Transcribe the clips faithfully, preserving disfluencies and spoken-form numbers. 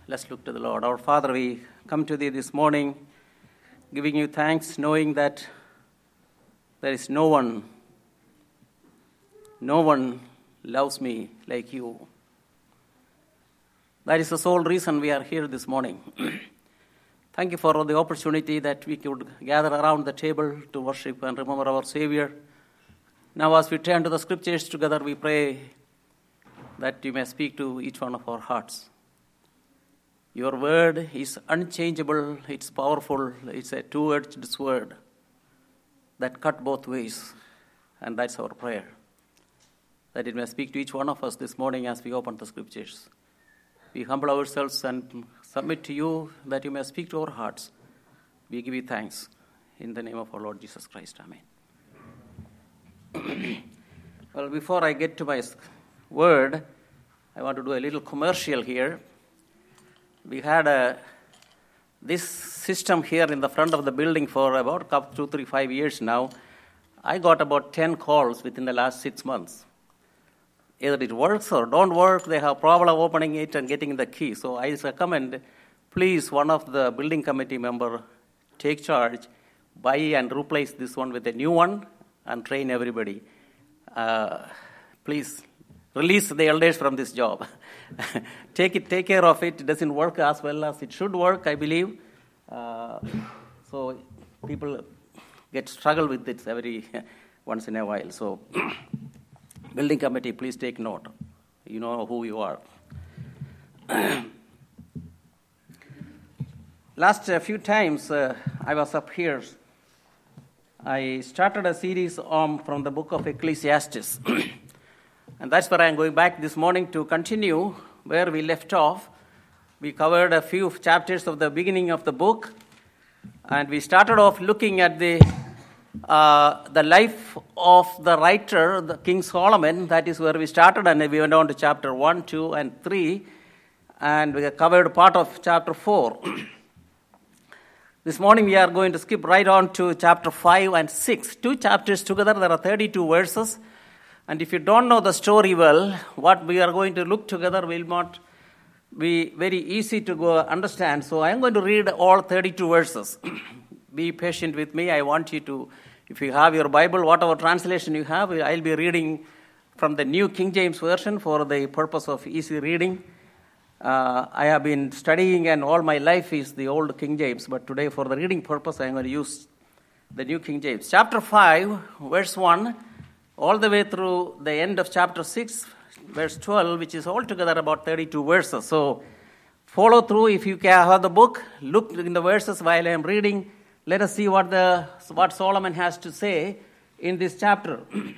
Let's look to the Lord. Our Father, we come to Thee this morning, giving You thanks, knowing that there is no one, no one loves me like You. That is the sole reason we are here this morning. Thank You for the opportunity that we could gather around the table to worship and remember our Savior. Now as we turn to the Scriptures together, we pray that You may speak to each one of our hearts. Your word is unchangeable, it's powerful, it's a two-edged sword that cut both ways, and that's our prayer, that it may speak to each one of us this morning as we open the Scriptures. We humble ourselves and submit to You that You may speak to our hearts. We give You thanks. In the name of our Lord Jesus Christ, amen. Well, before I get to my word, I want to do a little commercial here. We had a, this system here in the front of the building for about two, three, five years now. I got about ten calls within the last six months. Either it works or don't work, they have problem opening it and getting the key. So I recommend, please, one of the building committee member, take charge, buy and replace this one with a new one, and train everybody. Uh, please, release the elders from this job. take it, take care of it. It doesn't work as well as it should work, I believe. Uh, so people get struggle with it every once in a while. So building committee, please take note. You know who you are. Last uh, few times uh, I was up here, I started a series on from the book of Ecclesiastes. And that's where I'm going back this morning to continue where we left off. We covered a few chapters of the beginning of the book, and we started off looking at the uh, the life of the writer, the King Solomon. That is where we started, and we went on to chapter one, two, and three, and we covered part of chapter four. This morning we are going to skip right on to chapter five and six. Two chapters together, there are thirty-two verses. And if you don't know the story well, what we are going to look together will not be very easy to go understand. So I am going to read all thirty-two verses. Be patient with me. I want you to, if you have your Bible, whatever translation you have, I'll be reading from the New King James Version for the purpose of easy reading. Uh, I have been studying, and all my life is the old King James, but today for the reading purpose, I am going to use the New King James. Chapter five, verse one. All the way through the end of chapter six, verse twelve, which is altogether about thirty-two verses. So follow through if you can have the book. Look in the verses while I am reading. Let us see what the what Solomon has to say in this chapter.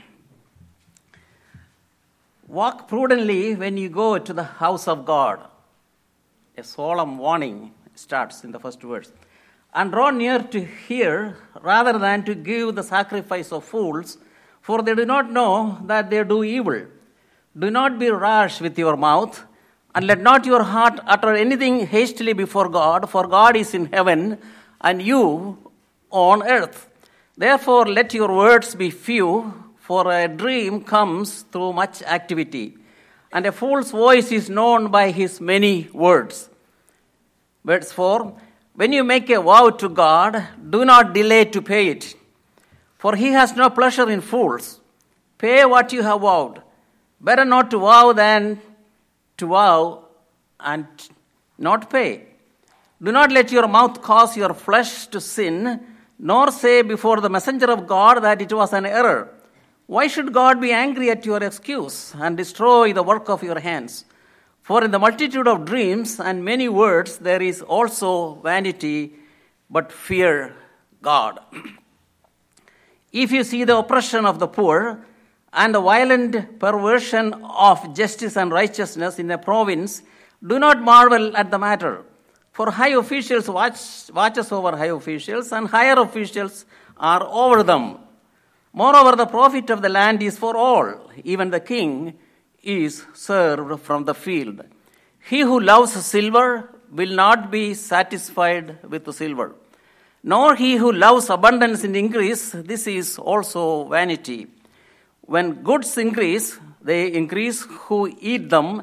Walk prudently when you go to the house of God. A solemn warning starts in the first verse. And draw near to hear rather than to give the sacrifice of fools, for they do not know that they do evil. Do not be rash with your mouth, and let not your heart utter anything hastily before God, for God is in heaven, and you on earth. Therefore let your words be few, for a dream comes through much activity, and a fool's voice is known by his many words. Verse four, when you make a vow to God, do not delay to pay it, for he has no pleasure in fools. Pay what you have vowed. Better not to vow than to vow and not pay. Do not let your mouth cause your flesh to sin, nor say before the messenger of God that it was an error. Why should God be angry at your excuse and destroy the work of your hands? For in the multitude of dreams and many words there is also vanity, but fear God. If you see the oppression of the poor and the violent perversion of justice and righteousness in a province, do not marvel at the matter. For high officials watch watches over high officials, and higher officials are over them. Moreover, the profit of the land is for all. Even the king is served from the field. He who loves silver will not be satisfied with the silver, nor he who loves abundance in increase. This is also vanity. When goods increase, they increase who eat them.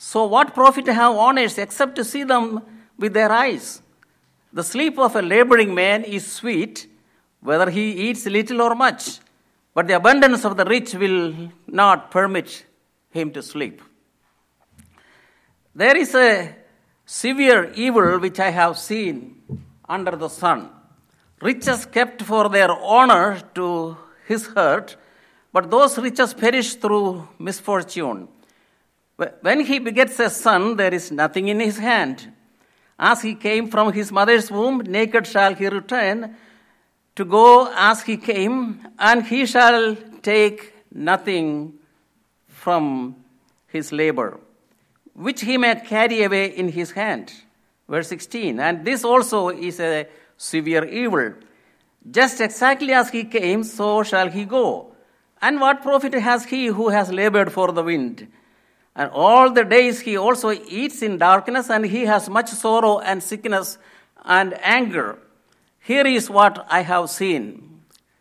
So what profit have honors except to see them with their eyes? The sleep of a laboring man is sweet, whether he eats little or much, but the abundance of the rich will not permit him to sleep. There is a severe evil which I have seen under the sun. Riches kept for their honor to his hurt, but those riches perish through misfortune. When he begets a son, there is nothing in his hand. As he came from his mother's womb, naked shall he return, to go as he came, and he shall take nothing from his labor, which he may carry away in his hand. Verse sixteen, and this also is a severe evil. Just exactly as he came, so shall he go. And what profit has he who has labored for the wind? And all the days he also eats in darkness, and he has much sorrow and sickness and anger. Here is what I have seen.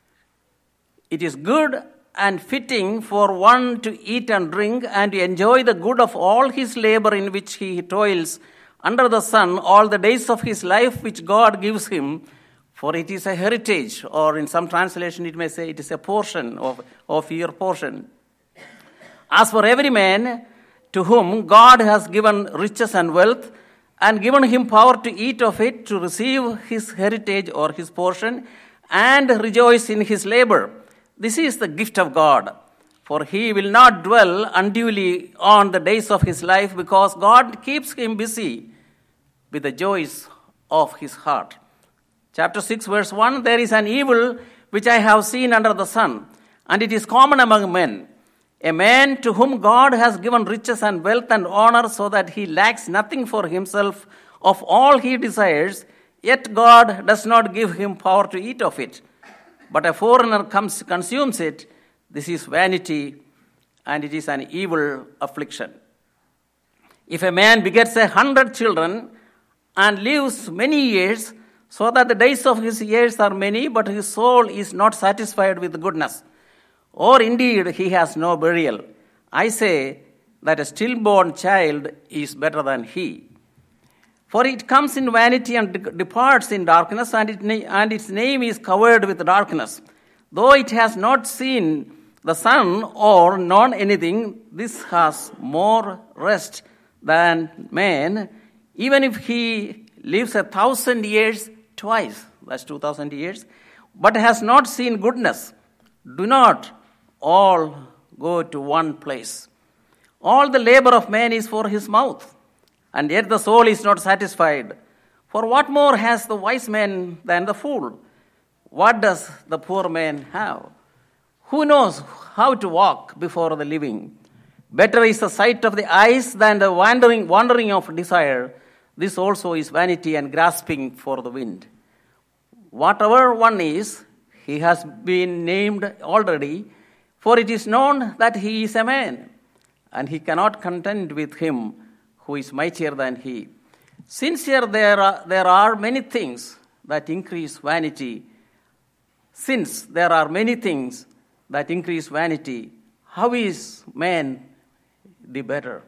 It is good and fitting for one to eat and drink and to enjoy the good of all his labor in which he toils under the sun all the days of his life which God gives him, for it is a heritage, or in some translation it may say it is a portion of, of your portion. As for every man to whom God has given riches and wealth, and given him power to eat of it, to receive his heritage or his portion, and rejoice in his labor. This is the gift of God. For he will not dwell unduly on the days of his life, because God keeps him busy with the joys of his heart. Chapter six, verse one, there is an evil which I have seen under the sun, and it is common among men. A man to whom God has given riches and wealth and honor, so that he lacks nothing for himself of all he desires, yet God does not give him power to eat of it. But a foreigner comes, consumes it. This is vanity, and it is an evil affliction. If a man begets a hundred children and lives many years, so that the days of his years are many, but his soul is not satisfied with goodness, or indeed he has no burial, I say that a stillborn child is better than he. For it comes in vanity and de- departs in darkness, and, it na- and its name is covered with darkness. Though it has not seen the sun or known anything, this has more rest than man, even if he lives a thousand years twice, that's two thousand years, but has not seen goodness. Do not all go to one place. All the labor of man is for his mouth, and yet the soul is not satisfied. For what more has the wise man than the fool? What does the poor man have? Who knows how to walk before the living? Better is the sight of the eyes than the wandering, wandering of desire. This also is vanity and grasping for the wind. Whatever one is, he has been named already, for it is known that he is a man, and he cannot contend with him who is mightier than he. Since here there are, there are many things that increase vanity, since there are many things that increase vanity, how is man the better?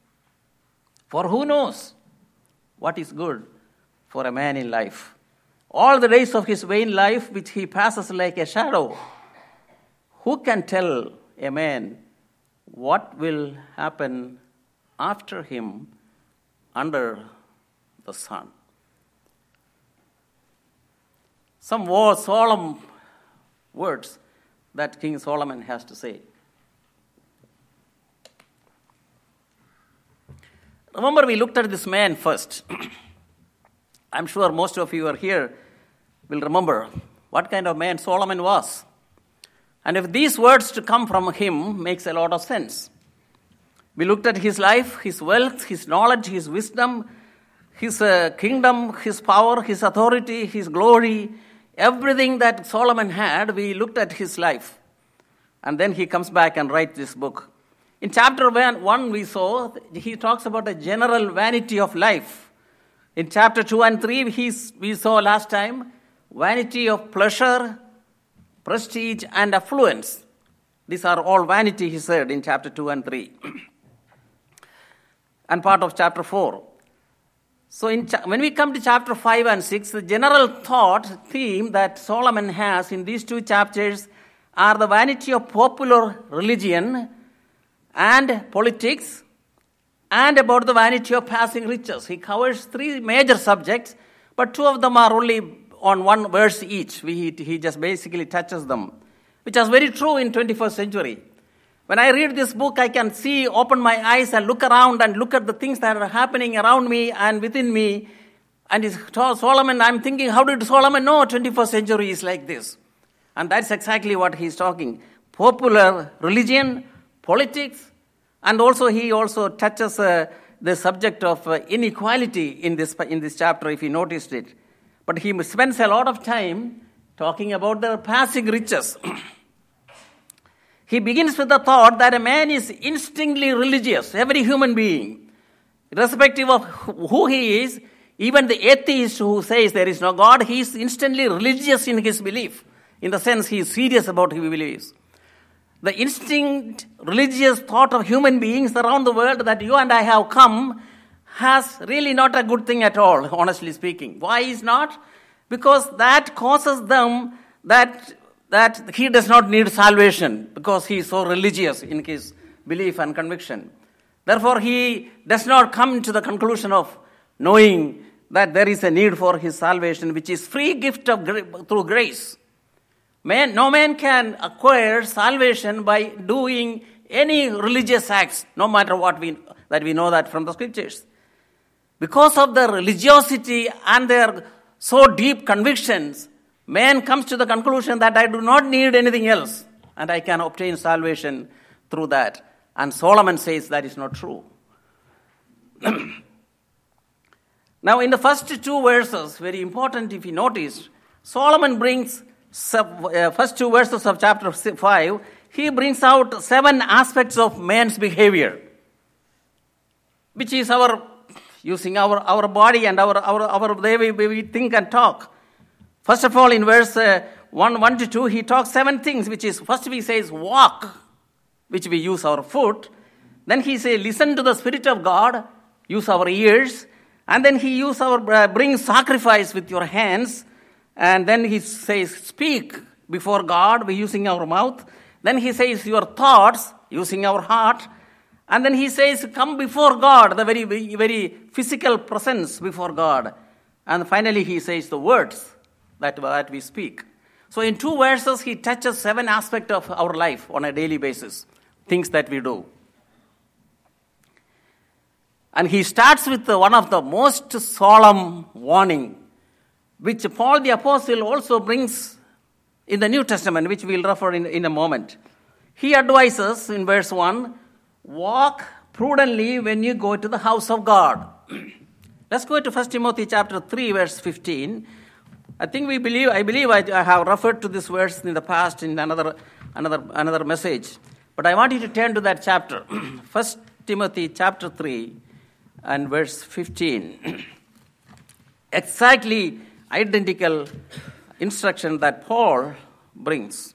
For who knows what is good for a man in life? All the days of his vain life which he passes like a shadow. Who can tell a man what will happen after him under the sun? Some more solemn words that King Solomon has to say. Remember, we looked at this man first. I'm sure most of you are here will remember what kind of man Solomon was. And if these words to come from him makes a lot of sense. We looked at his life, his wealth, his knowledge, his wisdom, his uh, kingdom, his power, his authority, his glory, everything that Solomon had, we looked at his life. And then he comes back and writes this book. In chapter one, we saw, he talks about the general vanity of life. In chapter two and three, he's, we saw last time, vanity of pleasure, prestige, and affluence. These are all vanity, he said in chapter two and three. and part of chapter four. So in cha- when we come to chapter five and six, the general thought, theme that Solomon has in these two chapters are the vanity of popular religion and politics, and about the vanity of passing riches. He covers three major subjects, but two of them are only on one verse each. We, he, he just basically touches them, which is very true in twenty-first century. When I read this book, I can see, open my eyes and look around and look at the things that are happening around me and within me. And it's Solomon, I'm thinking, how did Solomon know twenty-first century is like this? And that's exactly what he's talking. Popular religion, politics, and also he also touches uh, the subject of uh, inequality in this, in this chapter, if you noticed it. But he spends a lot of time talking about the passing riches. He begins with the thought that a man is instinctively religious, every human being, irrespective of who he is. Even the atheist who says there is no God, he is instantly religious in his belief, in the sense he is serious about his beliefs. The instinct, religious thought of human beings around the world that you and I have come has really not a good thing at all, honestly speaking. Why is not? Because that causes them that that he does not need salvation because he is so religious in his belief and conviction. Therefore, he does not come to the conclusion of knowing that there is a need for his salvation, which is free gift of gra- through grace. Man, no man can acquire salvation by doing any religious acts, no matter what we that we know that from the scriptures. Because of their religiosity and their so deep convictions, man comes to the conclusion that I do not need anything else and I can obtain salvation through that. And Solomon says that is not true. Now, in the first two verses, very important if you notice, Solomon brings, sub, uh, first two verses of chapter five, he brings out seven aspects of man's behavior, which is our, using our, our body and our, our, our way we, we think and talk. First of all, in verse uh, one, one to two, he talks seven things, which is, first he says, walk, which we use our foot. Then he says, listen to the Spirit of God, use our ears. And then he use our, uh, bring sacrifice with your hands. And then he says, speak before God, by using our mouth. Then he says, your thoughts, using our heart. And then he says, come before God, the very, very physical presence before God. And finally he says the words that, that we speak. So in two verses, he touches seven aspects of our life on a daily basis, things that we do. And he starts with one of the most solemn warning, which Paul the Apostle also brings in the New Testament, which we'll refer in, in a moment. He advises in verse one, walk prudently when you go to the house of God. Let's go to First Timothy chapter three, verse fifteen. I think we believe, I believe I, I have referred to this verse in the past in another, another, another message. But I want you to turn to that chapter. First Timothy chapter three and verse fifteen. Exactly identical instruction that Paul brings.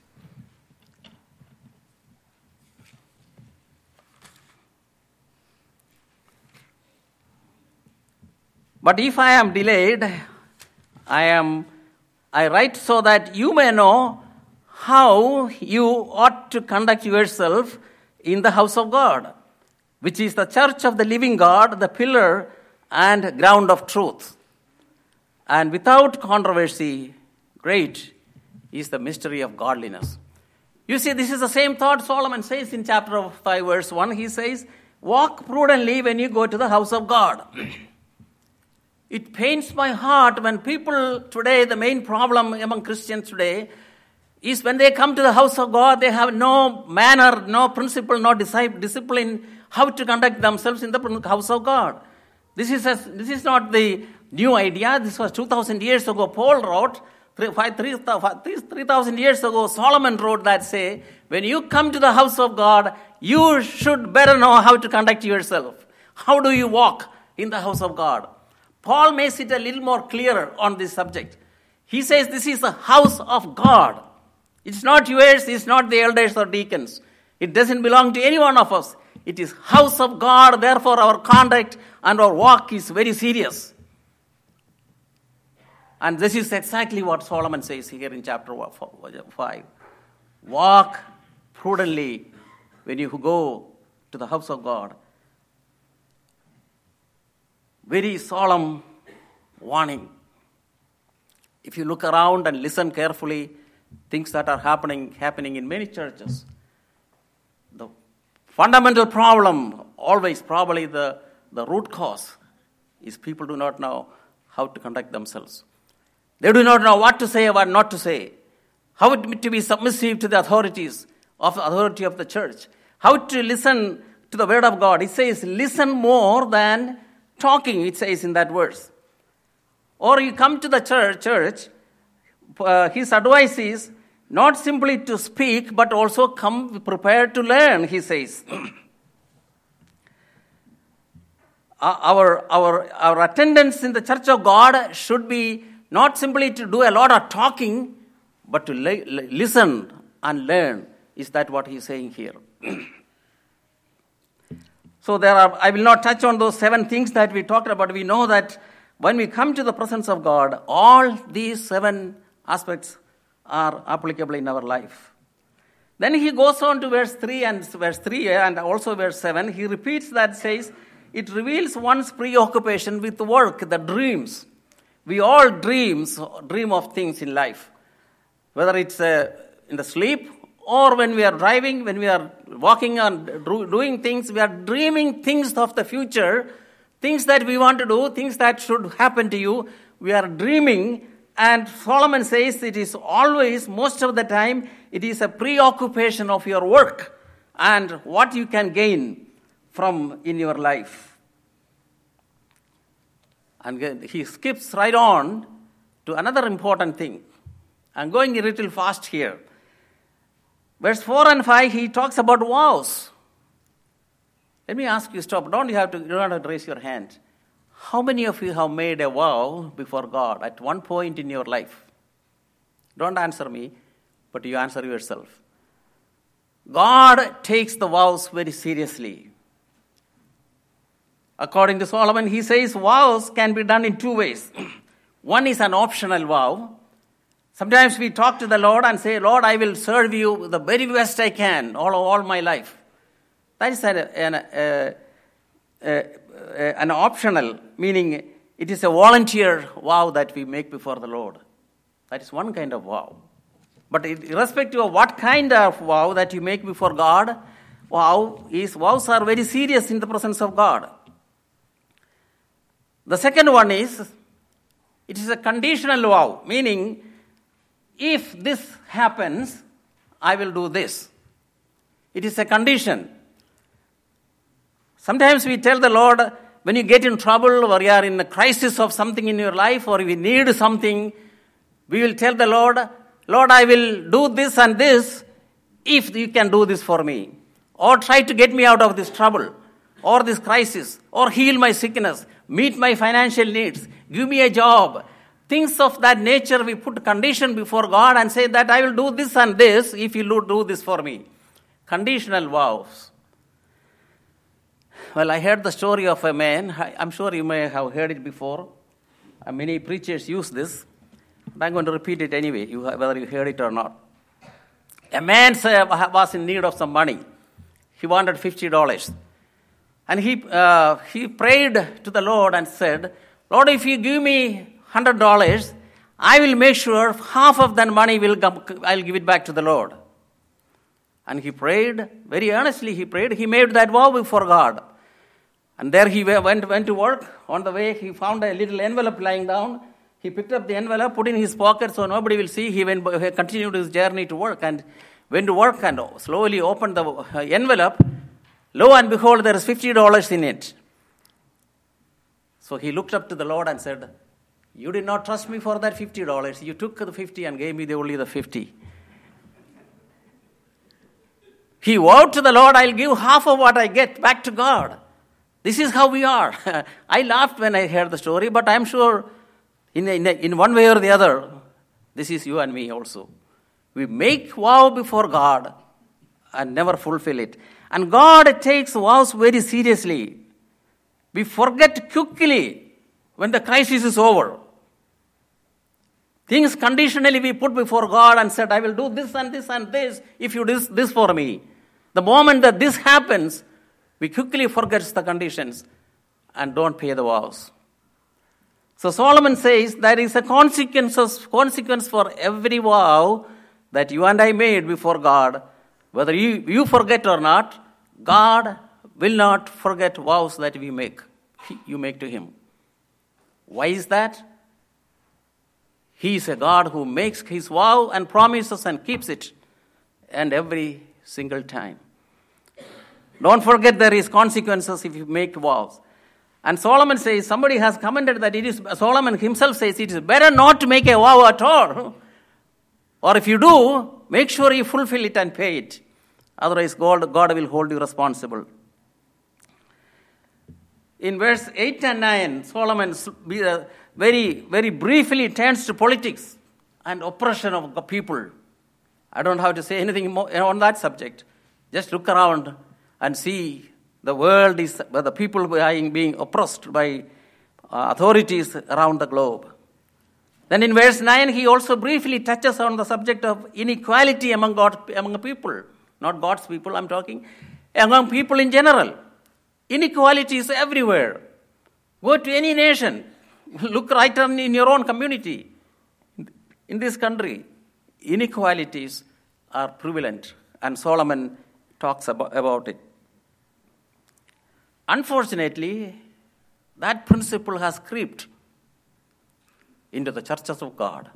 But if I am delayed, I am I write so that you may know how you ought to conduct yourself in the house of God, which is the church of the living God, the pillar and ground of truth. And without controversy, great is the mystery of godliness. You see, this is the same thought Solomon says in chapter five, verse one. He says, walk prudently when you go to the house of God. It pains my heart when people today, the main problem among Christians today, is when they come to the house of God, they have no manner, no principle, no discipline, how to conduct themselves in the house of God. This is, a, this is not the new idea. This was two thousand years ago. Paul wrote, three thousand years ago, Solomon wrote that say, when you come to the house of God, you should better know how to conduct yourself. How do you walk in the house of God? Paul makes it a little more clearer on this subject. He says this is the house of God. It's not yours, it's not the elders or deacons. It doesn't belong to any one of us. It is house of God, therefore our conduct and our walk is very serious. And this is exactly what Solomon says here in chapter five. Walk prudently when you go to the house of God. Very solemn warning. If you look around and listen carefully, things that are happening happening in many churches. The fundamental problem, always probably the, the root cause, is people do not know how to conduct themselves. They do not know what to say or what not to say. How to be submissive to the authorities of the authority of the church. How to listen to the word of God. It says, listen more than talking, it says in that verse. Or you come to the church, church uh, his advice is not simply to speak, but also come prepared to learn, he says. our, our, our attendance in the church of God should be not simply to do a lot of talking, but to li- li- listen and learn. Is that what he's saying here? So there are, I will not touch on those seven things that we talked about. We know that when we come to the presence of God, all these seven aspects are applicable in our life. Then he goes on to verse three and verse three and also verse seven. He repeats that, says, it reveals one's preoccupation with work, the dreams. We all dreams, dream of things in life. Whether it's uh, in the sleep or when we are driving, when we are walking and doing things, we are dreaming things of the future, things that we want to do, things that should happen to you. We are dreaming, and Solomon says it is always, most of the time, it is a preoccupation of your work and what you can gain from in your life. And he skips right on to another important thing. I'm going a little fast here. Verse four and five, he talks about vows. Let me ask you, stop. Don't you have to, you don't have to raise your hand. How many of you have made a vow before God at one point in your life? Don't answer me, but you answer yourself. God takes the vows very seriously. According to Solomon, he says vows can be done in two ways. One is an optional vow. Sometimes we talk to the Lord and say, Lord, I will serve you the very best I can all, all my life. That is an, an, uh, uh, uh, an optional, meaning it is a volunteer vow that we make before the Lord. That is one kind of vow. But irrespective of what kind of vow that you make before God, vow is, vows are very serious in the presence of God. The second one is, it is a conditional vow, meaning if this happens, I will do this. It is a condition. Sometimes we tell the Lord, when you get in trouble or you are in a crisis of something in your life or we need something, we will tell the Lord, Lord, I will do this and this if you can do this for me. Or try to get me out of this trouble or this crisis or heal my sickness, meet my financial needs, give me a job. Things of that nature, we put condition before God and say that I will do this and this if you do this for me. Conditional vows. Well, I heard the story of a man. I'm sure you may have heard it before. Many preachers use this. I'm going to repeat it anyway, whether you heard it or not. A man was in need of some money. He wanted fifty dollars. And he, uh, he prayed to the Lord and said, Lord, if you give me one hundred dollars, I will make sure half of that money will come, I'll give it back to the Lord. And he prayed, very earnestly he prayed. He made that vow before God. And there he went, went to work. On the way, he found a little envelope lying down. He picked up the envelope, put it in his pocket so nobody will see. He went, he continued his journey to work and went to work and slowly opened the envelope. Lo and behold, there is fifty dollars in it. So he looked up to the Lord and said, you did not trust me for that fifty dollars. You took the fifty and gave me the only the fifty. He vowed to the Lord, I'll give half of what I get back to God. This is how we are. I laughed when I heard the story, but I'm sure in, in, in one way or the other, this is you and me also. We make vow before God and never fulfill it. And God takes vows very seriously. We forget quickly when the crisis is over. Things conditionally we put before God and said, I will do this and this and this if you do this for me. The moment that this happens, we quickly forget the conditions and don't pay the vows. So Solomon says there is a consequence, consequence for every vow that you and I made before God. Whether you, you forget or not, God will not forget vows that we make. You make to Him. Why is that? He is a God who makes His vow and promises and keeps it, and every single time. Don't forget there is consequences if you make vows. And Solomon says, somebody has commented that it is, Solomon himself says, it is better not to make a vow at all. Or if you do, make sure you fulfill it and pay it. Otherwise, God, God will hold you responsible. In verse eight and nine, Solomon very, very briefly turns to politics and oppression of the people. I don't have to say anything more on that subject. Just look around and see the world is, the people being, being oppressed by uh, authorities around the globe. Then in verse nine, he also briefly touches on the subject of inequality among God, among people. Not God's people, I'm talking, among people in general. Inequality is everywhere. Go to any nation. Look right on in your own community. In this country, inequalities are prevalent. And Solomon talks about, about it. Unfortunately, that principle has crept into the churches of God.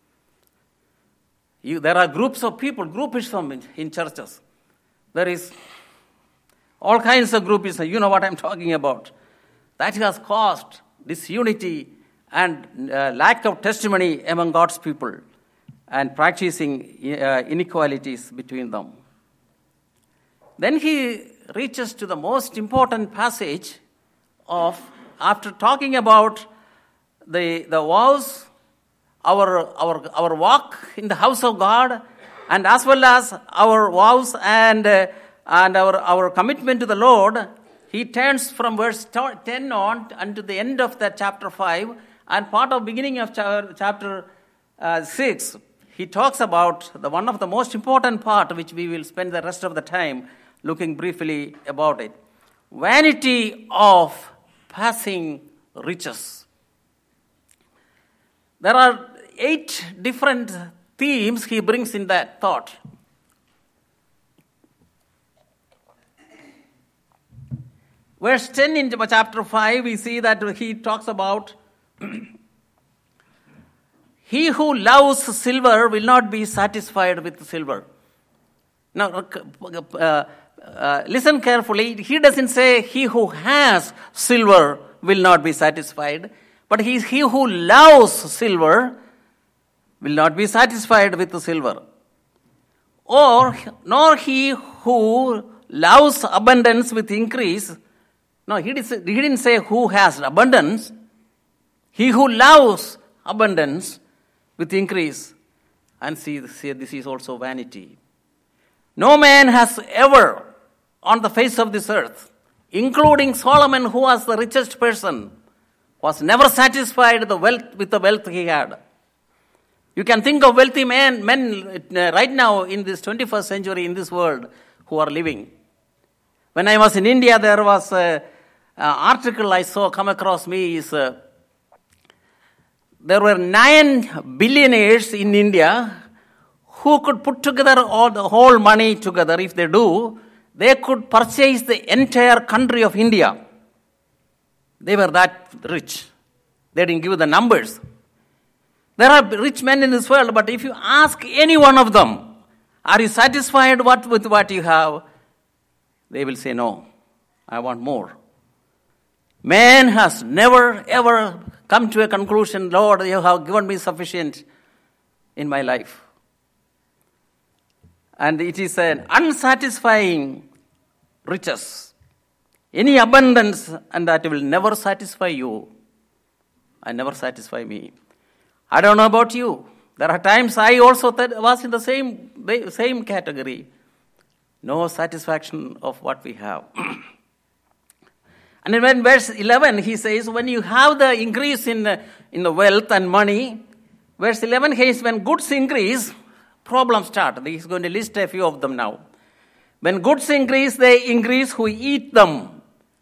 You, there are groups of people, groupism in, in churches. There is all kinds of groupism. You know what I'm talking about. That has caused disunity and uh, lack of testimony among God's people and practicing uh, inequalities between them. Then he reaches to the most important passage of, after talking about the, the vows, our, our, our walk in the house of God, and as well as our vows and, uh, and our, our commitment to the Lord, he turns from verse ten on unto the end of that chapter five, and part of beginning of chapter uh, six, he talks about the one of the most important part, which we will spend the rest of the time looking briefly about it. Vanity of passing riches. There are eight different themes he brings in that thought. Verse ten in chapter five, we see that he talks about he who loves silver will not be satisfied with silver. Now, uh, uh, listen carefully. He doesn't say he who has silver will not be satisfied, but he, he who loves silver will not be satisfied with the silver. Or, nor he who loves abundance with increase. No, he didn't, he didn't say who has abundance. He who loves abundance with increase. And see, see, this is also vanity. No man has ever on the face of this earth, including Solomon, who was the richest person, was never satisfied the wealth with the wealth he had. You can think of wealthy men, men uh, right now in this twenty-first century in this world who are living. When I was in India, there was an article I saw come across me. Is uh, there were nine billionaires in India who could put together all the whole money together. If they do, they could purchase the entire country of India. They were that rich. They didn't give the numbers. There are rich men in this world, but if you ask any one of them, are you satisfied what, with what you have? They will say, no, I want more. Man has never, ever come to a conclusion, Lord, you have given me sufficient in my life. And it is an unsatisfying riches. Any abundance, and that will never satisfy you and never satisfy me. I don't know about you. There are times I also th- was in the same, same category. no satisfaction of what we have. And in verse eleven, he says, when you have the increase in the, in the wealth and money, verse eleven says, when goods increase, problems start. He's going to list a few of them now. When goods increase, they increase who eat them.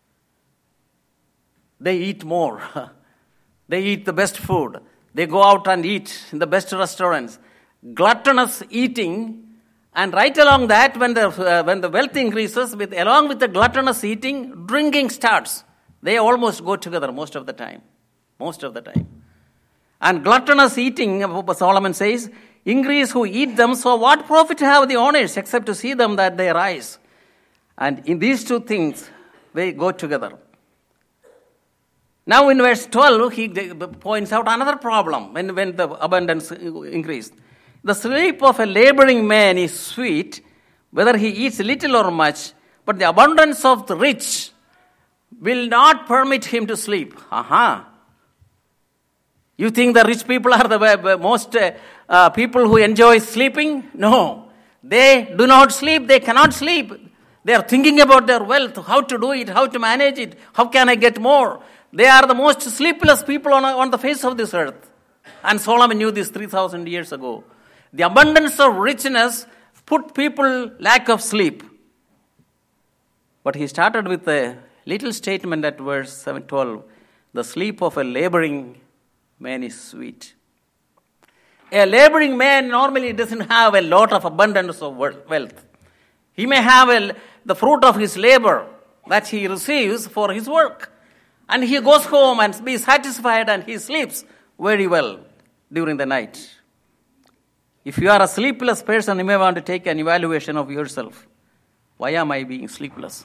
They eat more. They eat the best food. They go out and eat in the best restaurants. Gluttonous eating. And right along that, when the uh, when the wealth increases, with along with the gluttonous eating, drinking starts. They almost go together most of the time. Most of the time. And gluttonous eating, Solomon says, increase who eat them, so what profit have the owners except to see them that they rise? And in these two things, they go together. Now in verse twelve, he points out another problem when, when the abundance increased. The sleep of a laboring man is sweet, whether he eats little or much, but the abundance of the rich will not permit him to sleep. Aha. You think the rich people are the most uh, uh, people who enjoy sleeping? No. They do not sleep. They cannot sleep. They are thinking about their wealth, how to do it, how to manage it, how can I get more. They are the most sleepless people on, on the face of this earth. And Solomon knew this three thousand years ago. The abundance of richness put people lack of sleep. But he started with a little statement at verse seven twelve. The sleep of a laboring man is sweet. A laboring man normally doesn't have a lot of abundance of wealth. He may have a, the fruit of his labor that he receives for his work. And he goes home and be satisfied and he sleeps very well during the night. If you are a sleepless person, you may want to take an evaluation of yourself. Why am I being sleepless?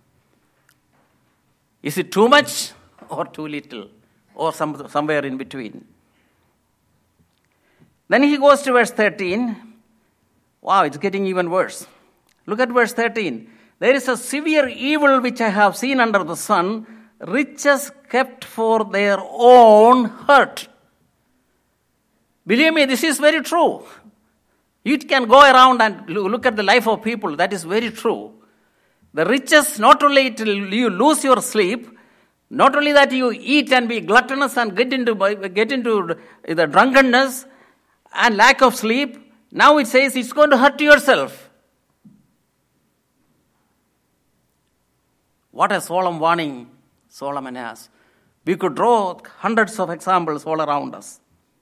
Is it too much or too little? Or some, somewhere in between? Then he goes to verse thirteen. Wow, it's getting even worse. Look at verse thirteen. There is a severe evil which I have seen under the sun, riches kept for their own hurt. Believe me, this is very true. You can go around and look at the life of people. That is very true. The riches, not only it will, you lose your sleep, not only that you eat and be gluttonous and get into, get into the drunkenness and lack of sleep, now it says it's going to hurt yourself. What a solemn warning Solomon has. We could draw hundreds of examples all around us.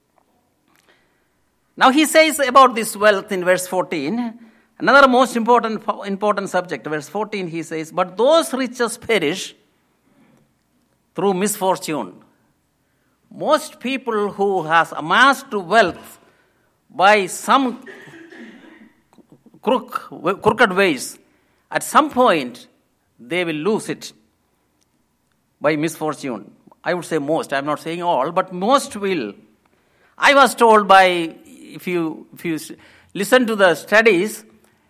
Now he says about this wealth in verse fourteen, another most important, important subject. Verse fourteen he says, but those riches perish through misfortune. Most people who has amassed wealth by some crook, crooked ways, at some point they will lose it by misfortune. I would say most. I'm not saying all, but most will. I was told by, if you, if you listen to the studies,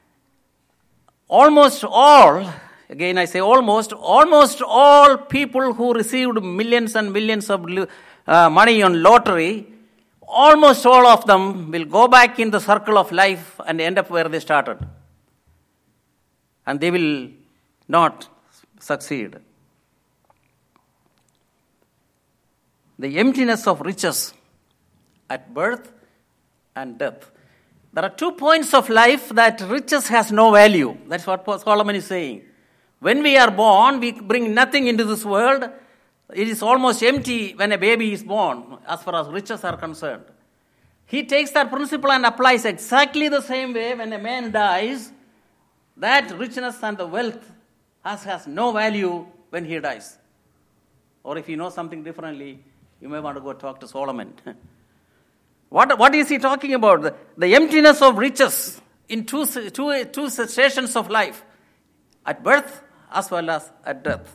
almost all, again I say almost, almost all people who received millions and millions of uh, money on lottery, almost all of them will go back in the circle of life and end up where they started. And they will not succeed. The emptiness of riches at birth and death. There are two points of life that riches has no value. That's what Solomon is saying. When we are born, we bring nothing into this world. It is almost empty when a baby is born, as far as riches are concerned. He takes that principle and applies exactly the same way when a man dies. That richness and the wealth has, has no value when he dies. Or if you know something differently, you may want to go talk to Solomon. What, what is he talking about? The, the emptiness of riches in two, two, two stations of life. At birth as well as at death.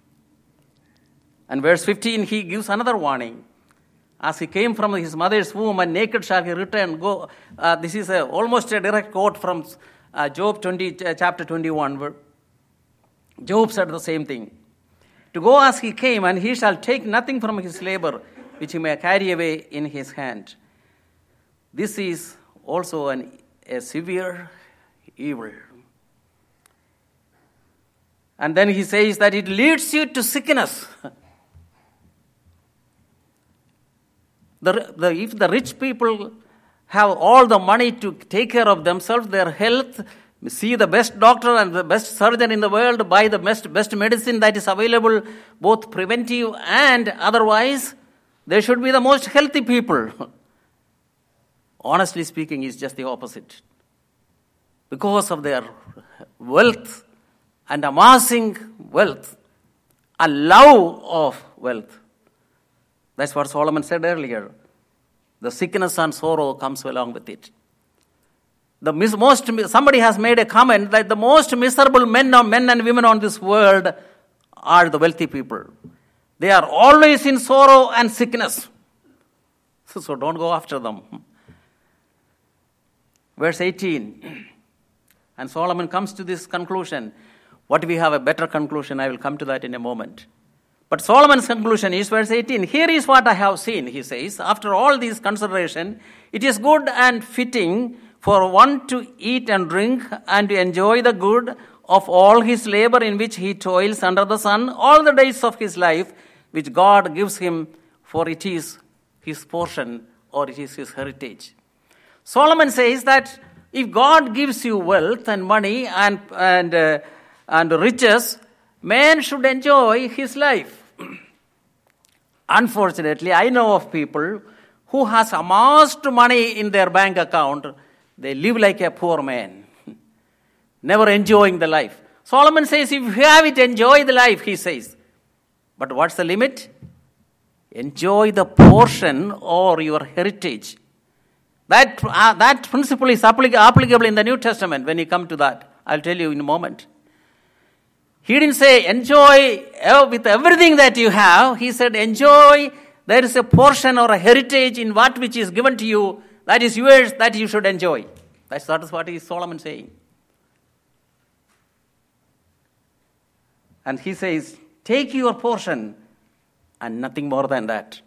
And verse fifteen, he gives another warning. As he came from his mother's womb and naked shall he return. Go. Uh, this is a, almost a direct quote from uh, Job twenty, uh, chapter twenty-one. Where Job said the same thing. To go as he came, and he shall take nothing from his labor, which he may carry away in his hand. This is also an, a severe evil. And then he says that it leads you to sickness. The, the, if the rich people have all the money to take care of themselves, their health, see the best doctor and the best surgeon in the world, buy the best, best medicine that is available, both preventive and otherwise, they should be the most healthy people. Honestly speaking, it's just the opposite. Because of their wealth and amassing wealth, a love of wealth. That's what Solomon said earlier. The sickness and sorrow comes along with it. The mis- most somebody has made a comment that the most miserable men, or men and women on this world are the wealthy people. They are always in sorrow and sickness. So, so don't go after them. Verse eighteen. And Solomon comes to this conclusion. What if we have a better conclusion? I will come to that in a moment. But Solomon's conclusion is verse eighteen. Here is what I have seen, he says. After all these consideration, it is good and fitting for one to eat and drink and to enjoy the good of all his labor in which he toils under the sun all the days of his life, which God gives him, for it is his portion or it is his heritage. Solomon says that if God gives you wealth and money and, and, uh, and riches, man should enjoy his life. Unfortunately, I know of people who has amassed money in their bank account. They live like a poor man, never enjoying the life. Solomon says, if you have it, enjoy the life, he says. But what's the limit? Enjoy the portion or your heritage. That, uh, that principle is applic- applicable in the New Testament when you come to that. I'll tell you in a moment. He didn't say enjoy with everything that you have. He said enjoy. There is a portion or a heritage in what which is given to you. That is yours, that you should enjoy. That's that is what is Solomon saying. And he says, take your portion and nothing more than that.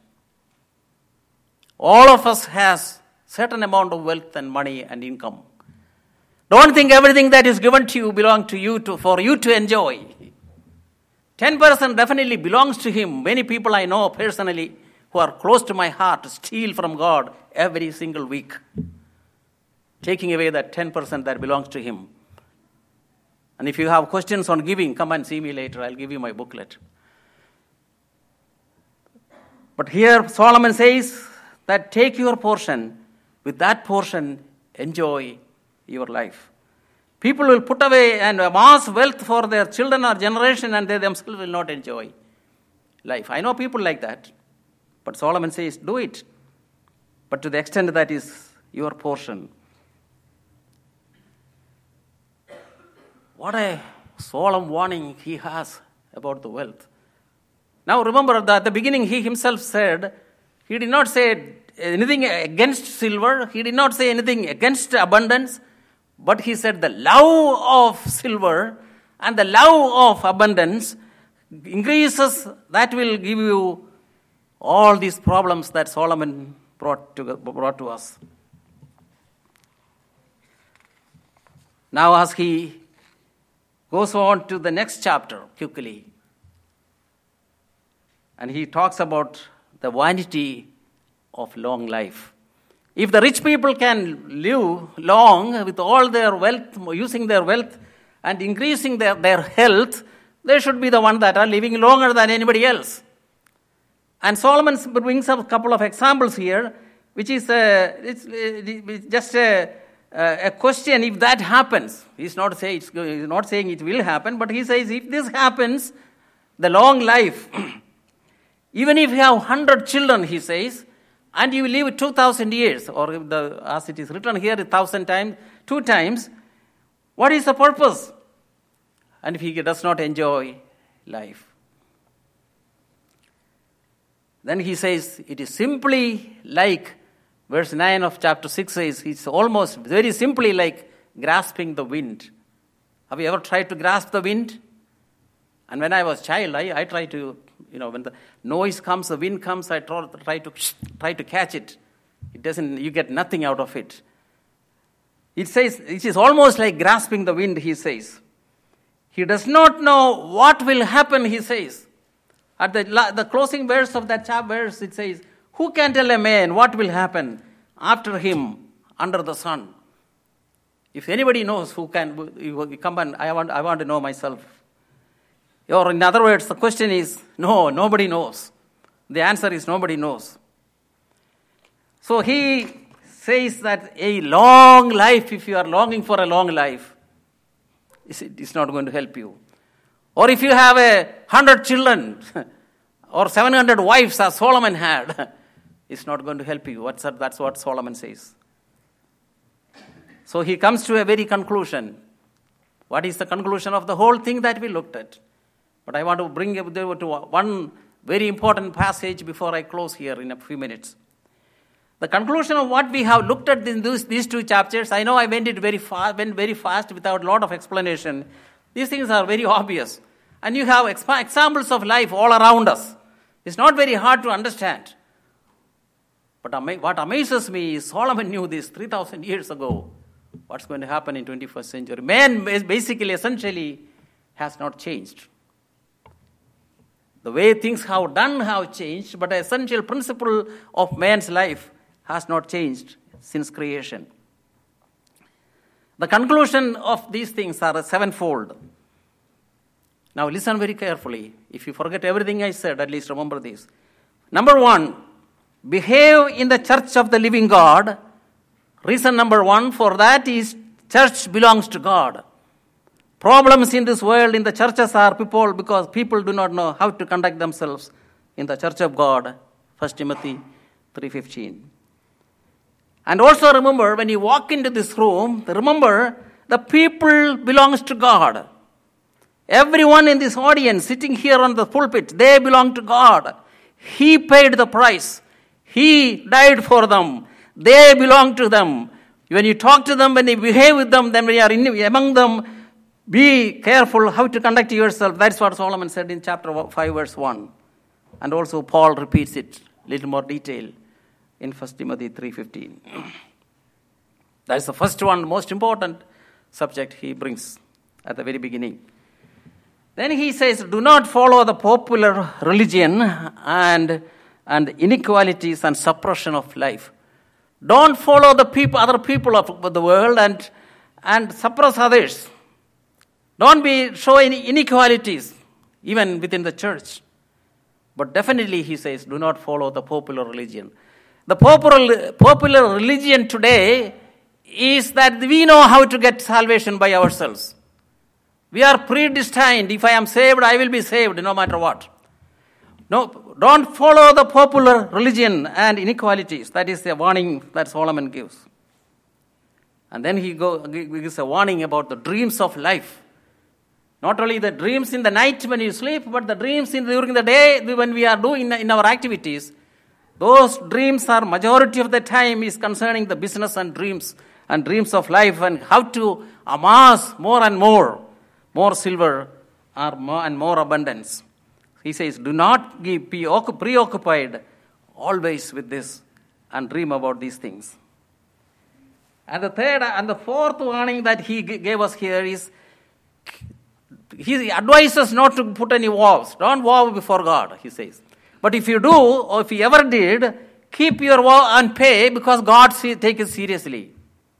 All of us has certain amount of wealth and money and income. Don't think everything that is given to you belongs to you to, for you to enjoy. ten percent definitely belongs to him. Many people I know personally who are close to my heart steal from God every single week, taking away that ten percent that belongs to him. And if you have questions on giving, come and see me later. I'll give you my booklet. But here Solomon says that take your portion. With that portion, enjoy your life. People will put away and amass wealth for their children or generation and they themselves will not enjoy life. I know people like that. But Solomon says, do it. But to the extent that is your portion. What a solemn warning he has about the wealth. Now remember that at the beginning he himself said, he did not say anything against silver. He did not say anything against abundance. But he said the love of silver and the love of abundance increases, that will give you all these problems that Solomon brought to, brought to us. Now as he goes on to the next chapter quickly, and he talks about the vanity of long life. If the rich people can live long with all their wealth, using their wealth and increasing their, their health, they should be the ones that are living longer than anybody else. And Solomon brings up a couple of examples here, which is uh, it's, it's just a, a question if that happens. He's not, say it's, he's not saying it will happen, but he says if this happens, the long life, even if you have one hundred children, he says, and you live two thousand years, or if the, as it is written here, one thousand times, two times, what is the purpose? And if he does not enjoy life. Then he says, it is simply like, verse nine of chapter six says, it's almost very simply like grasping the wind. Have you ever tried to grasp the wind? And when I was a child, I, I tried to, you know, when the noise comes, the wind comes, I try, try to try to catch it. It doesn't, you get nothing out of it. It says, it is almost like grasping the wind, he says. He does not know what will happen, he says. At the, the closing verse of that chapter, verse, it says, who can tell a man what will happen after him under the sun? If anybody knows, who can, you come and I want, I want to know myself. Or in other words, the question is, no, nobody knows. The answer is nobody knows. So he says that a long life, if you are longing for a long life, it's not going to help you. Or if you have a hundred children or seven hundred wives as Solomon had, it's not going to help you. What's that? That's what Solomon says. So he comes to a very conclusion. What is the conclusion of the whole thing that we looked at? But I want to bring you to one very important passage before I close here in a few minutes. The conclusion of what we have looked at in these, these two chapters, I know I went it very fast, went very fast without a lot of explanation. These things are very obvious. And you have exp- examples of life all around us. It's not very hard to understand. But ama- what amazes me is Solomon knew this three thousand years ago. What's going to happen in twenty-first century? Man basically, essentially, has not changed. The way things have done have changed, but the essential principle of man's life has not changed since creation. The conclusion of these things are sevenfold. Now listen very carefully. If you forget everything I said, at least remember this. Number one, behave in the church of the living God. Reason number one for that is church belongs to God. Problems in this world in the churches are people because people do not know how to conduct themselves in the church of God. First Timothy three fifteen. And also remember, when you walk into this room, remember the people belongs to God. Everyone in this audience sitting here on the pulpit, they belong to God. He paid the price. He died for them. They belong to them. When you talk to them, when you behave with them, then when you are in, among them, be careful how to conduct yourself. That's what Solomon said in chapter five, verse one. And also Paul repeats it a little more detail in First Timothy three fifteen. That's the first one, most important subject he brings at the very beginning. Then he says, do not follow the popular religion and, and inequalities and suppression of life. Don't follow the people, other people of the world and, and suppress others. Don't be show any inequalities, even within the church. But definitely, he says, do not follow the popular religion. The popular, popular religion today is that we know how to get salvation by ourselves. We are predestined. If I am saved, I will be saved no matter what. No, don't follow the popular religion and inequalities. That is the warning that Solomon gives. And then he go, gives a warning about the dreams of life. Not only the dreams in the night when you sleep, but the dreams in, during the day when we are doing in our activities. Those dreams are majority of the time is concerning the business and dreams and dreams of life and how to amass more and more, more silver or more and more abundance. He says, do not be preoccupied always with this and dream about these things. And the third and the fourth warning that he gave us here is, he advises not to put any vows. Don't vow before God, he says. But if you do, or if you ever did, keep your vow and pay because God takes it seriously.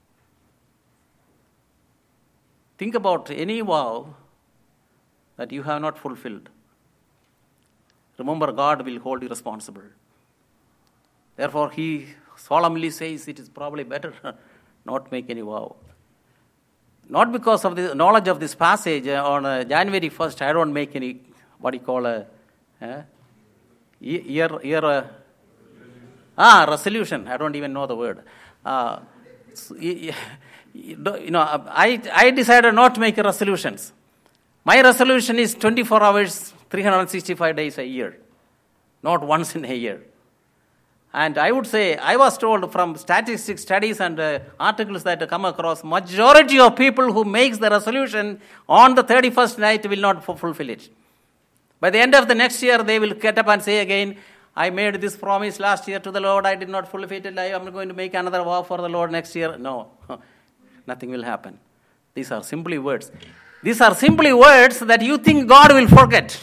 Think about any vow that you have not fulfilled. Remember, God will hold you responsible. Therefore, he solemnly says it is probably better not make any vow. Not because of the knowledge of this passage, uh, on uh, January first, I don't make any, what do you call a, uh, year, year, uh, ah, resolution. I don't even know the word. Uh, you know, I, I decided not to make resolutions. My resolution is twenty-four hours, three hundred sixty-five days a year, not once in a year. And I would say, I was told from statistics studies and uh, articles that come across, majority of people who makes the resolution on the thirty-first night will not fulfill it. By the end of the next year, they will get up and say again, I made this promise last year to the Lord, I did not fulfill it, I am going to make another vow for the Lord next year. No, nothing will happen. These are simply words. These are simply words that you think God will forget.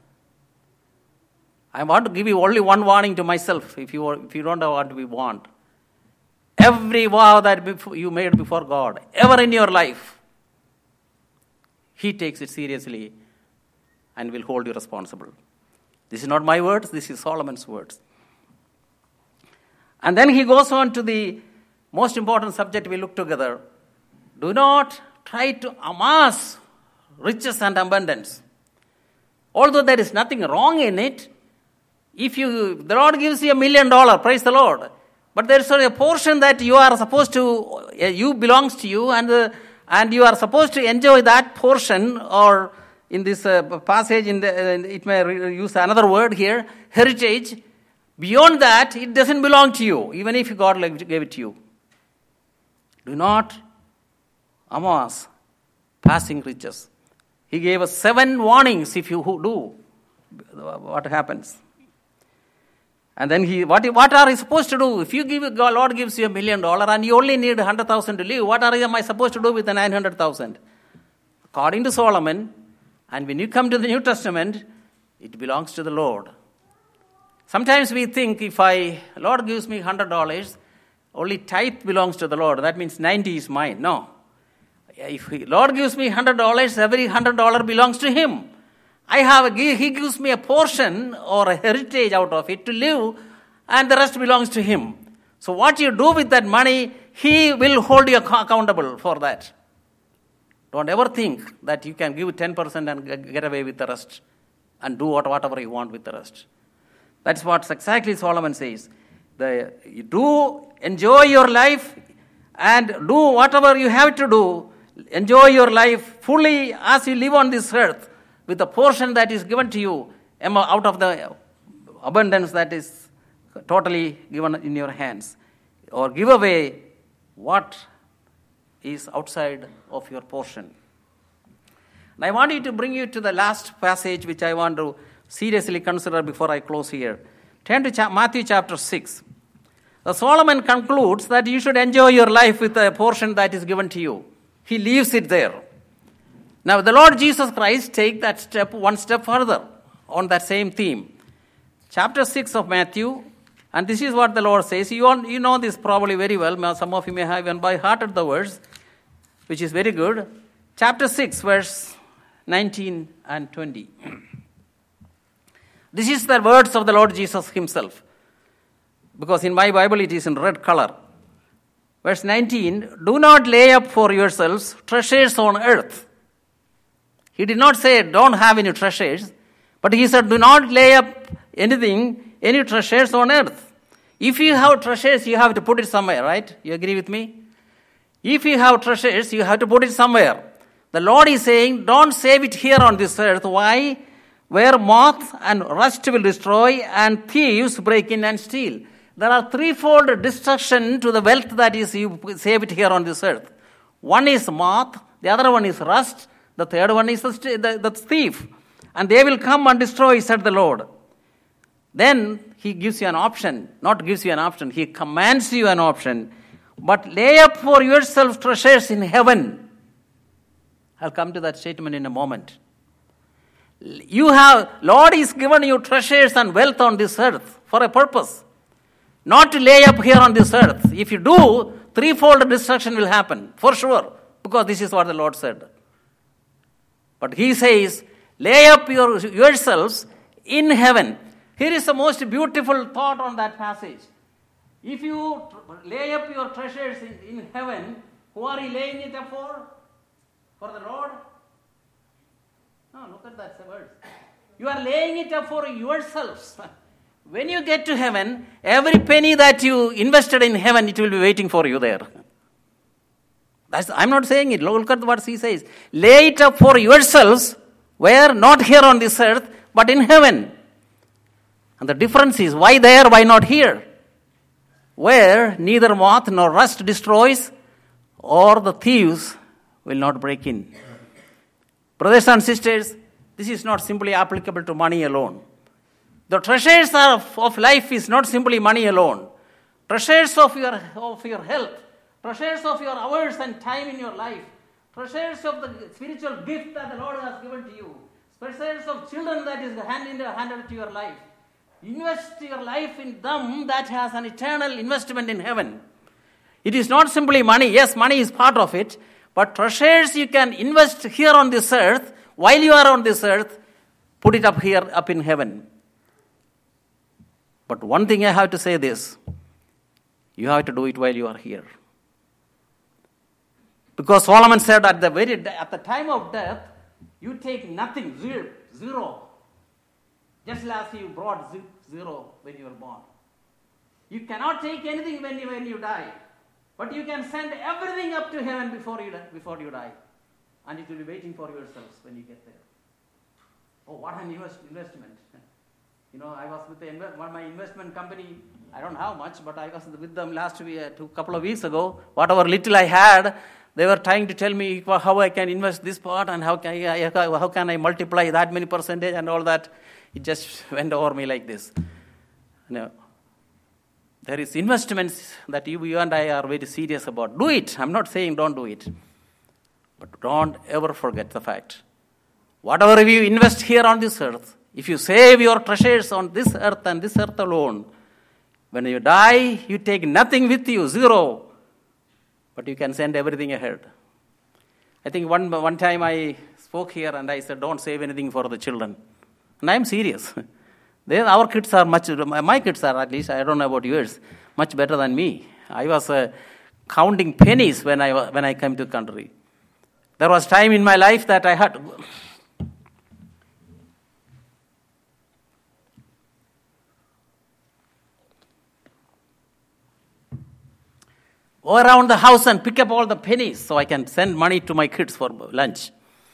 I want to give you only one warning to myself, if you, if you don't want to be warned. Every vow that you made before God, ever in your life, He takes it seriously and will hold you responsible. This is not my words, this is Solomon's words. And then he goes on to the most important subject we look together. Do not try to amass riches and abundance. Although there is nothing wrong in it, if you, the Lord gives you a million dollar, praise the Lord. But there is a portion that you are supposed to, you belongs to you, and uh, and you are supposed to enjoy that portion. Or in this uh, passage, in the, uh, it may re- use another word here, heritage. Beyond that, it doesn't belong to you, even if God gave it to you. Do not amass passing riches. He gave us seven warnings if you do. What happens? And then he, what, what are you supposed to do? If you give, God, Lord gives you a million dollars and you only need one hundred thousand to live, what are am I supposed to do with the nine hundred thousand? According to Solomon, and when you come to the New Testament, it belongs to the Lord. Sometimes we think if I, Lord gives me one hundred dollars, only tithe belongs to the Lord. That means ninety is mine. No. If he, Lord gives me one hundred dollars, every one hundred dollars belongs to Him. I have a, He gives me a portion or a heritage out of it to live, and the rest belongs to Him. So what you do with that money, He will hold you accountable for that. Don't ever think that you can give ten percent and get away with the rest and do whatever you want with the rest. That's what exactly Solomon says. The, you do enjoy your life and do whatever you have to do. Enjoy your life fully as you live on this earth, with the portion that is given to you out of the abundance that is totally given in your hands. Or give away what is outside of your portion. And I want you to bring you to the last passage which I want to seriously consider before I close here. Turn to cha- Matthew chapter six. The Solomon concludes that you should enjoy your life with a portion that is given to you. He leaves it there. Now, the Lord Jesus Christ takes that step one step further on that same theme. Chapter six of Matthew, and this is what the Lord says. You all, you know this probably very well. Some of you may have even by hearted the words, which is very good. Chapter six, verse nineteen and twenty. This is the words of the Lord Jesus Himself. Because in my Bible it is in red color. Verse nineteen, do not lay up for yourselves treasures on earth. He did not say don't have any treasures, but He said do not lay up anything, any treasures on earth. If you have treasures, you have to put it somewhere, right? You agree with me? If you have treasures, you have to put it somewhere. The Lord is saying, don't save it here on this earth. Why? Where moth and rust will destroy and thieves break in and steal. There are threefold destruction to the wealth that is you save it here on this earth. One is moth, the other one is rust, the third one is the, the, the thief. And they will come and destroy, said the Lord. Then He gives you an option, not gives you an option, He commands you an option. But lay up for yourself treasures in heaven. I'll come to that statement in a moment. You have, Lord is given you treasures and wealth on this earth for a purpose. Not to lay up here on this earth. If you do, threefold destruction will happen, for sure. Because this is what the Lord said. But He says, lay up your, yourselves in heaven. Here is the most beautiful thought on that passage. If you lay up your treasures in, in heaven, who are you laying it up for? For the Lord? No, look at that verse. You are laying it up for yourselves. When you get to heaven, every penny that you invested in heaven, it will be waiting for you there. That's, I'm not saying it. Look at what He says. Lay it up for yourselves, where? Not here on this earth, but in heaven. And the difference is, why there, why not here? Where neither moth nor rust destroys, or the thieves will not break in. Brothers and sisters, this is not simply applicable to money alone. The treasures of, of life is not simply money alone. Treasures of your, of your health, treasures of your hours and time in your life, treasures of the spiritual gift that the Lord has given to you, treasures of children that is handed, handed to your life. Invest your life in them that has an eternal investment in heaven. It is not simply money. Yes, money is part of it, but treasures you can invest here on this earth, while you are on this earth, put it up here, up in heaven. But one thing I have to say this, you have to do it while you are here. Because Solomon said at the very at the time of death, you take nothing, zero, zero. Just as you brought zero when you were born. You cannot take anything when you, when you die. But you can send everything up to heaven before you, before you die. And it will be waiting for yourselves when you get there. Oh, what an invest, investment. You know, I was with the, one, my investment company, I don't have much, but I was with them last week, a couple of weeks ago. Whatever little I had, they were trying to tell me how I can invest this part and how can I, how can I multiply that many percentage and all that. It just went over me like this. No. There is investments that you, you and I are very serious about. Do it. I'm not saying don't do it. But don't ever forget the fact. Whatever you invest here on this earth, if you save your treasures on this earth and this earth alone, when you die, you take nothing with you, zero. But you can send everything ahead. I think one, one time I spoke here and I said, don't save anything for the children. And I'm serious. They, our kids are much, my kids are at least, I don't know about yours, much better than me. I was uh, counting pennies when I, when I came to the country. There was time in my life that I had to go around the house and pick up all the pennies so I can send money to my kids for lunch.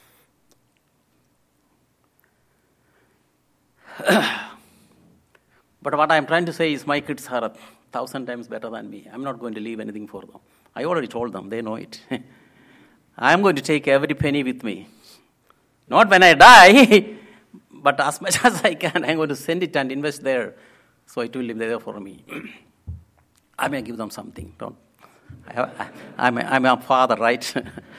But what I'm trying to say is my kids are a thousand times better than me. I'm not going to leave anything for them. I already told them. They know it. I'm going to take every penny with me. Not when I die, but as much as I can, I'm going to send it and invest there so it will live there for me. I may give them something. Don't. I have, I, I'm, a, I'm a father, right?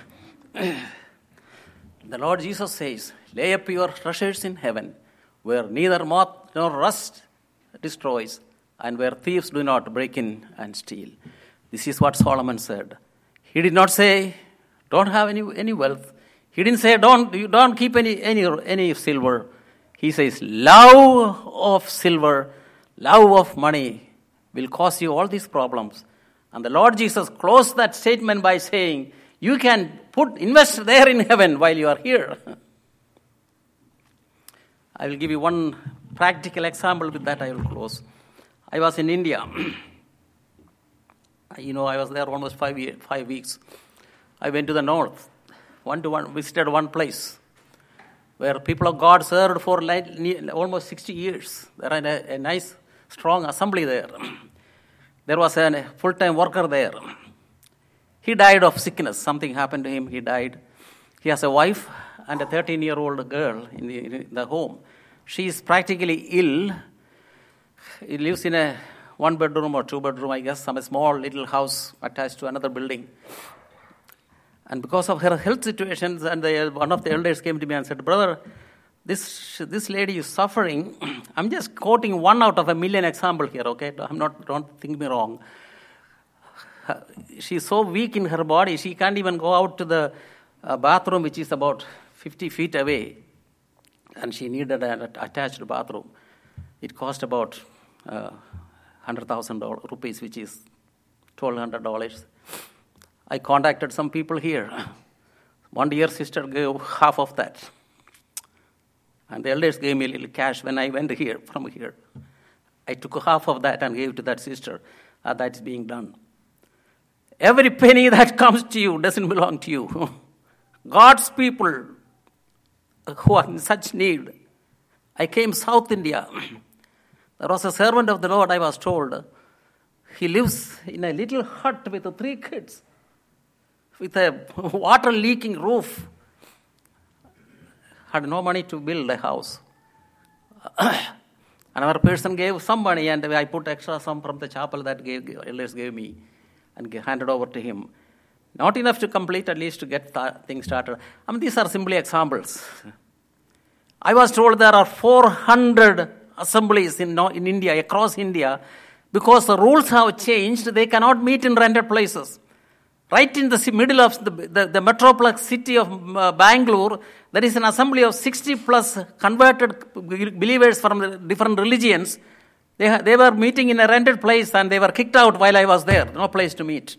The Lord Jesus says, lay up your treasures in heaven, where neither moth nor rust destroys, and where thieves do not break in and steal. This is what Solomon said. He did not say, don't have any, any wealth. He didn't say, don't, you don't keep any, any, any silver. He says, love of silver, love of money will cause you all these problems. And the Lord Jesus closed that statement by saying, you can put invest there in heaven while you are here. I will give you one practical example. With that I will close. I was in India. You know, I was there almost five, year, five weeks. I went to the north. One to one, visited one place where people of God served for like, almost sixty years. There is a, a nice, strong assembly there. There was a full-time worker there. He died of sickness. Something happened to him. He died. He has a wife and a thirteen-year-old girl in the, in the home. She is practically ill. He lives in a one-bedroom or two-bedroom, I guess, some small little house attached to another building. And because of her health situations, and the, one of the elders came to me and said, brother, this this lady is suffering. I'm just quoting one out of a million example here, okay? I'm not, don't think me wrong. She's so weak in her body, she can't even go out to the uh, bathroom, which is about fifty feet away. And she needed an attached bathroom. It cost about uh, one hundred thousand rupees, which is twelve hundred dollars. I contacted some people here. One dear sister gave half of that. And the elders gave me a little cash when I went here, from here. I took half of that and gave to that sister. Uh, that's being done. Every penny that comes to you doesn't belong to you. God's people who are in such need. I came South India. There was a servant of the Lord, I was told. He lives in a little hut with three kids, with a water-leaking roof. Had no money to build a house. Another person gave some money, and I put extra some from the chapel that gave, elders gave me and handed over to him. Not enough to complete, at least to get th- things started. I mean, these are simply examples. I was told there are four hundred assemblies in, in India, across India, because the rules have changed. They cannot meet in rented places. Right in the middle of the, the, the metropolis city of uh, Bangalore, there is an assembly of sixty plus converted believers from the different religions. They, ha- they were meeting in a rented place and they were kicked out while I was there. No place to meet.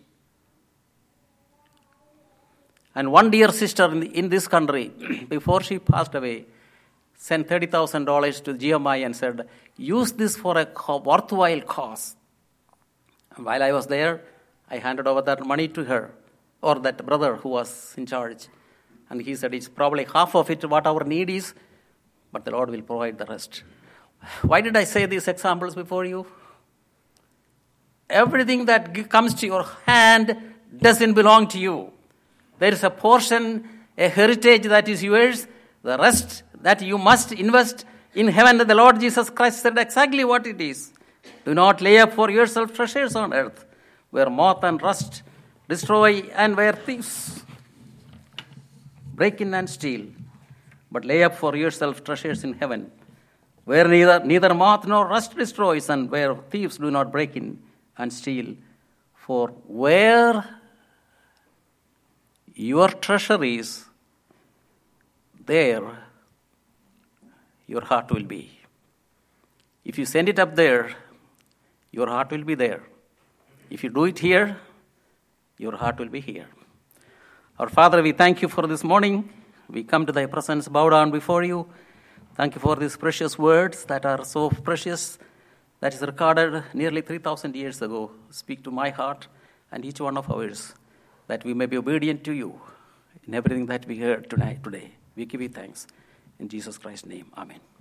And one dear sister in, the, in this country, before she passed away, sent thirty thousand dollars to G M I and said, use this for a worthwhile cause. And while I was there, I handed over that money to her, or that brother who was in charge. And he said, it's probably half of it what our need is, but the Lord will provide the rest. Why did I say these examples before you? Everything that comes to your hand doesn't belong to you. There is a portion, a heritage that is yours. The rest that you must invest in heaven. The Lord Jesus Christ said exactly what it is. Do not lay up for yourself treasures on earth, where moth and rust destroy and where thieves break in and steal. But lay up for yourself treasures in heaven, where neither, neither moth nor rust destroys and where thieves do not break in and steal. For where your treasure is, there your heart will be. If you send it up there, your heart will be there. If you do it here, your heart will be here. Our Father, we thank you for this morning. We come to thy presence, bow down before you. Thank you for these precious words that are so precious, that is recorded nearly three thousand years ago. Speak to my heart and each one of ours, that we may be obedient to you in everything that we heard tonight, today. We give you thanks. In Jesus Christ's name, amen.